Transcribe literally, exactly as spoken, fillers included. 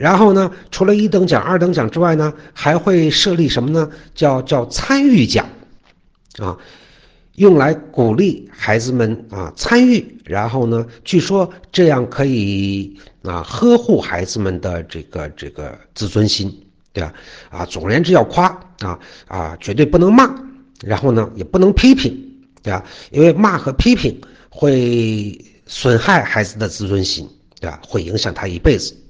然后呢，除了一等奖、二等奖之外呢，还会设立什么呢？叫叫参与奖，啊，用来鼓励孩子们啊参与。然后呢，据说这样可以啊呵护孩子们的这个这个自尊心，对吧？啊，总而言之要夸啊啊，绝对不能骂，然后呢也不能批评，对吧？因为骂和批评会损害孩子的自尊心，对吧？会影响他一辈子。